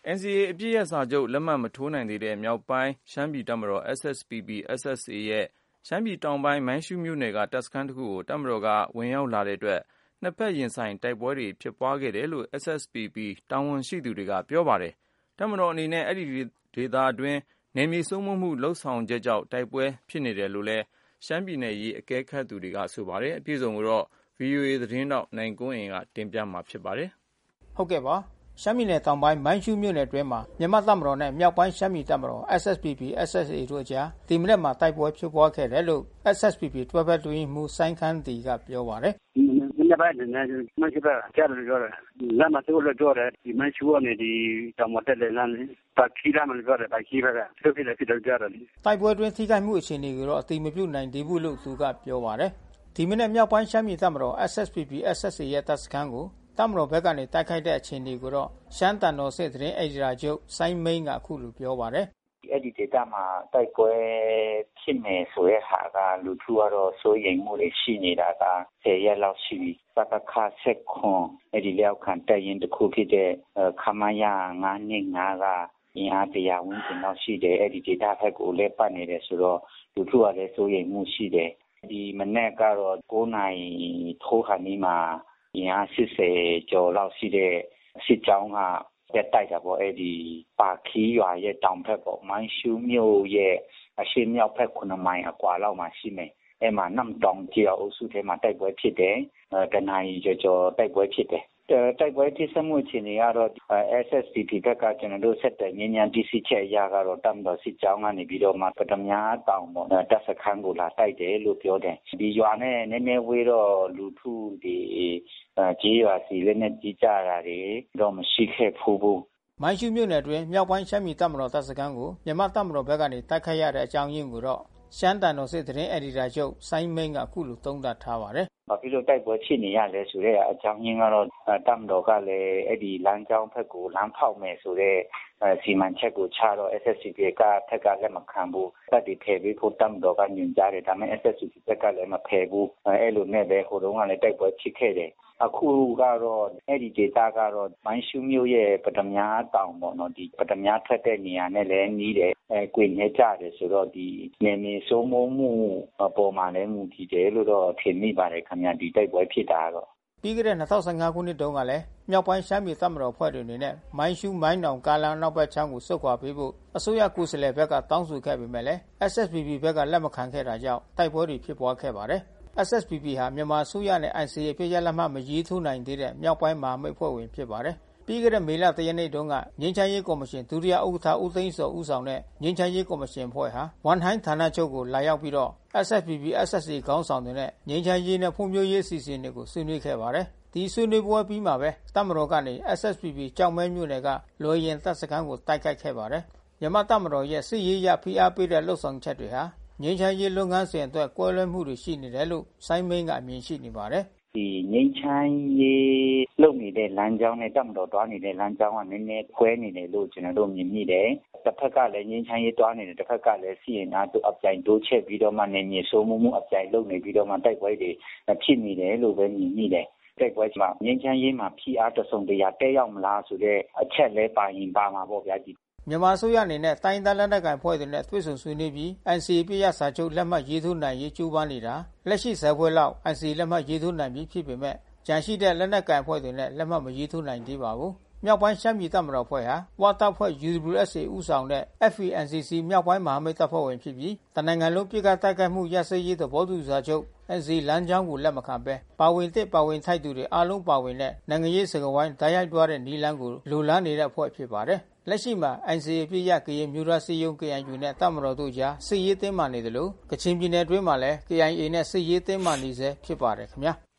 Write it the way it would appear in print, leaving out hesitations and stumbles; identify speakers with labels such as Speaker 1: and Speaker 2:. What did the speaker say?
Speaker 1: NCA အပစ်ရပ်စာချုပ်လက်မှတ်မထိုးနိုင်သေးတဲ့မြောက်ပိုင်းရှမ်းပြည်တပ်မတော် SSPP/SSA ရဲ့ရှမ်းပြည်တောင်ပိုင်းမိုင်းရှူးမြို့နယ်ကတပ်စခန်းတစ်ခုကိုတပ်မတော်ကဝင်ရောက်လာတဲ့အတွက်နှစ်ဖက်ရင်ဆိုင်တိုက်ပွဲတွေဖြစ်ပွားခဲ့တယ်လို့ SSPP တာဝန်ရှိသူတွေကပြောပါတယ်။တပ်မတော်အနေနဲ့အဲဒီဒေသအတွင်းနယ်မြေစိုးမိုးမှုလုပ်ဆောင်ချက်ကြောင့်တိုက်ပွဲဖြစ်နေတယ်လို့လည်းရှမ်းပြည်နယ်ရေးအကဲခတ်သူတွေကဆိုပါတယ်။အပြည့်အစုံကိုတော့ VOA သတင်းတောက်နိုင်ကွန်းအိန်ကတင်ပြမှာဖြစ်ပါတယ်
Speaker 2: ။ဟုတ်ကဲ့ပါရှမ်းပြည်နယ်တောင်ပိုင်းမိုင်းရှူးမြို့နယ်အတွင်းမှာမြန်မာတပ်မတော်နဲ့မြောက်ပိုင်းရှမ်းပြည်တပ်မတော် SSPP/SSA တို့အကြားဒီမနက်မှာတိုက်ပွဲဖြစ်ပွားခဲ့တယ်လို့ SSPP တွဲဖက်အတွင်းရေးမှူးစိုင်းခမ်းတီကပြောပါတယ်
Speaker 3: ။ဒီနေ့ပိုင်းနဲ့မိုင်းရှူးကကြားလို့ပြောတယ်။လမ်းမှာတို့လို့ပြောတယ်ဒီမိုင်းရှူးကနေဒီတောင်မတက်တဲ့လမ်းပါခီးလာမလို့ပြောတယ်ပါခီးဘက်ကဖြစ်တယ်ကြတယ်
Speaker 2: တိုက်ပွဲအတွင်းထိခိုက်မှုအခြေအနေကိုတော့အတိမပြုနိုင်သေးဘူးလို့သူကပြောပါတယ်။ဒီမနက်မြောက်ပိုင်းရှမ်းပြည်တပ်မတော် SSPP/SSA ရဲ့တပ်စခန်းကိုတပ်မတော်ဘက်ကနေတိုက်ခိုက်တဲ့အခြေအနေကိုတော့ရှမ်းတန်တော်စစ်သတင်းအယ်ဒီတာချုပ်စိုင်းမိန်းကအခုလိုပြောပါတယ်
Speaker 4: ။အဲ့ဒီဒေသမှာတိုက်ပွဲဖြစ်နေဆိုတဲ့ဟာကလူထုကတော့စိုးရိမ်မှုတွေရှိနေတာက10ရက်လောက်ရှိပြီ။စကခဆက်ခွန်အဲ့ဒီလောက်ခံတိုက်ရင်တစ်ခုဖြစ်တဲ့ခမရ925ကအင်အား100ဝန်းကျင်လောက်ရှိတယ်အဲ့ဒီဒေသဘက်ကိုလည်းပတ်နေတယ်ဆိုတော့လူထုကလည်းစိုးရိမ်မှုရှိတယ်။ဒီမနေ့ကတော့9နာရီထိုးခါနီးမှာအင်အား80ကျော်လောက်ရှိတဲ့စစ်ကြောင်းကတက်တိုက်တာပေါ့အဲ့ဒီပါခီးရွာရဲ့တောင်ဘက်ပေါ့မိုင်းရှူးမြို့ရဲ့အရှေ့မြောက်ဘက်9မိုင်အကွာလောက်မှာရှိမယ်အဲ့မှာနမ်တောင်ကျော်အုပ်စုထဲမှာတိုက်ပွဲဖြစ်တယ်တနင်္ဂနွေကျော်တိုက်ပွဲဖြစ်တယ်တိုက်ပွဲထိစမှုအခြေအနေကတော့ SSPP ဘက်ကကျွန်တော်တို့ဆက်တဲ့ညဉ့်ညံဒီစီချက်အရာကတော့တမ်တော်စစ်ကြောင်းကနေပြီးတော့မှပထမတောင်ပေါ့တပ်စခန်းကိုလာတိုက်တယ်လို့ပြောတယ်ဒီရွာနဲ့နည်းနည်းဝေးတော့လူထုဒီကြေးရွာစီလည်းနဲ့ကြီးကြတာတွေတော့မရှိခဲ့ဘူး
Speaker 2: မိုင်းရှူးမြို့နယ်အတွင်းမြောက်ပိုင်းရှမ်းပြည်တပ်မတော်တပ်စခန်းကိုမြန်မာတပ်မတော်ဘက်ကနေတိုက်ခိုက်ရတဲ့အကြောင်းရင်းကိုတော့ရှမ်းတန်တော်စစ်သတင်းအယ်ဒီတာချုပ်စိုင်းမိန်းကအခုလိုသုံးသပ်ထားပါတယ်
Speaker 4: ။ဘာဖြစ်လို့တိုက်ပွဲဖြစ်နေရလဲဆိုတဲ့အကြောင်းရင်းကတော့တပ်မတော်ကလည်းအဲ့ဒီလမ်းကြောင်းဘက်ကိုလမ်းဖောက်မယ်ဆိုတဲ့စီမံချက်ကိုချတော့ SSCP ကထက်ကလည်းမခံဘူး။တပ်တွေဖယ်ပြီးဖို့တပ်မတော်ကညွှန်ကြားတယ်ဒါပေမဲ့ SSCP ဘက်ကလည်းမဖယ်ဘူး။အဲ့လိုနဲ့ပဲဟိုတုန်းကလည်းတိုက်ပွဲဖြစ်ခဲ့တယ်။အခုကတော့အဲ့ဒီဒေတာကတော့မိုင်းရှူးမြို့ရဲ့ပထမတောင်ပေါ့နော်ဒီပထမထွက်တဲ့နေရာနဲ့လည်းနီးတယ်ကွင်းနေကြတယ်ဆိုတော့ဒီနေနေစိုးမိုးမှုပေါ်မှာလည်းမူတည်တယ်လို့တော့ထင်မိပါတယ်ခင်ဗျာဒီတိုက်ပွဲဖြစ်တာတော့
Speaker 2: ပြီးခဲ့တဲ့2015ခုနှစ်တုန်းကလည်းမြောက်ပိုင်းရှမ်းပြည်တပ်မတော်ဖွဲ့တွေအနေနဲ့မိုင်းရှူးမိုင်းတောင်ကားလမ်းနောက်ဘက်ချမ်းကိုဆုတ်ခွာပေးဖို့အစိုးရကိုယ်စားလှယ်ဘက်ကတောင်းဆိုခဲ့ပေမဲ့လည်း SSPP ဘက်ကလက်မခံခဲ့တာကြောင့်တိုက်ပွဲတွေဖြစ်ပွားခဲ့ပါတယ်။ SSPP ဟာမြန်မာအစိုးရနဲ့ NCA အပစ်ရပ်လက်မှတ်မရေးထိုးနိုင်သေးတဲ့မြောက်ပိုင်းမဟာမိတ်ဖွဲ့ဝင်ဖြစ်ပါတယ်။ပြီးခဲ့တဲ့မေလ1ရက်နေ့တုန်းကငြိမ်းချမ်းရေးကော်မရှင်ဒုတိယဥက္ကဋ္ဌဦးသိန်းစောဦးဆောင်တဲ့ငြိမ်းချမ်းရေးကော်မရှင်ဖွဲ့ဟာဝန်ဟိုင်းဌာနချုပ်ကိုလာရောက်ပြီးတော့ SSPP/SSA ခေါင်းဆောင်တွေနဲ့ငြိမ်းချမ်းရေးနဲ့ဖွံ့ဖြိုးရေးအစီအစဉ်တွေကိုဆွေးနွေးခဲ့ပါတယ်။ဒီဆွေးနွေးပွဲပြီးမှာပဲတပ်မတော်ကနေ SSPP ကြောက်မဲမြို့နယ်ကလွယ်ရင်တပ်စခန်းကိုတိုက်ခိုက်ခဲ့ပါတယ်။မြန်မာတပ်မတော်ရဲ့စစ်ရေးရဖိအားပေးတဲ့လှုပ်ဆောင်ချက်တွေဟာငြိမ်းချမ်းရေးလုပ်ငန်းစဉ်အတွက်ကွဲလွဲမှုတွေရှိနေတယ်လို့စိုင်းမိန်းကအမြင်ရှိနေပါတယ်
Speaker 4: ။ဒီငြိမ်းချမ်းရေးလုပ်နေတဲ့လမ်းကြောင်းနဲ့တပ်မတော်တွားနေတဲ့လမ်းကြောင်းကနည်းနည်းကွဲနေတယ်လို့ကျွန်တော်တို့မြင်မိတယ်။တစ်ဖက်ကလည်းငြိမ်းချမ်းရေးတွားနေတယ်တစ်ဖက်ကလည်းစီရင်အားတို့အပြိုင်တိုးချက်ပြီးတော့မှနေမြေစိုးမှုအပြိုင်လုပ်နေပြီးတော့မှတိုက်ပွဲတွေဖြစ်နေတယ်လို့ပဲမြင်မိတယ်။တိုက်ပွဲမှာငြိမ်းချမ်းရေးမှာဖိအားတစုံတရာတက်ရောက်မလားဆိုတဲ့အချက်လဲပါရင်ပါမှာပေါ့ဗျာဒီ
Speaker 2: မြန်မာအစိုးရအနေနဲ့တိုင်းဒေသလက်နက်ကိုင်ဖွဲ့တွေနဲ့တွေ့ဆုံဆွေးနွေးပြီး NCA ပြည့်ရစာချုပ်လက်မှတ်ရေးထိုးနိုင်ရေးကြိုးပမ်းနေတာလက်ရှိ10ဖွဲ့လောက် NCA လက်မှတ်ရေးထိုးနိုင်ပြီးဖြစ်ပေမဲ့ကြန့်ရှိတဲ့လက်နက်ကိုင်ဖွဲ့တွေနဲ့လက်မှတ်မရေးထိုးနိုင်သေးပါဘူး။မြောက်ပိုင်းရှမ်းပြည်တပ်မတော်ဖွဲ့ဟာဝတပ်ဖွဲ့ UWSA ဦးဆောင်တဲ့ FPNCC မြောက်ပိုင်းမဟာမိတ်တပ်ဖွဲ့ဝင်ဖြစ်ပြီးတနိုင်ငံလုံးပြည်ကတိုက်ခိုက်မှုရပ်စဲရေးသဘောတူစာချုပ် NCA လမ်းကြောင်းကိုလက်မခံဘဲပါဝင်ထိုက်သူတွေအားလုံးပါဝင်တဲ့နိုင်ငံရေးစကားဝိုင်းတိုက်ရိုက်တွားတဲ့နီလန်းကိုလိုလားနေတဲ့အဖွဲ့ဖြစ်ပါတယ်။လက်ရှိမှာ NCA ပြည့်ရကရင်မျိုးသားစည်းရုံး KNU နဲ့တပ်မတော်တို့ကြားစစ်ရေးတင်းမာနေတယ်လို့ကချင်ပြည်နယ်အတွင်းမှာလည်း KIA နဲ့စစ်ရေးတင်းမာနေဆဲဖြစ်ပါတယ်ခင်ဗျာ။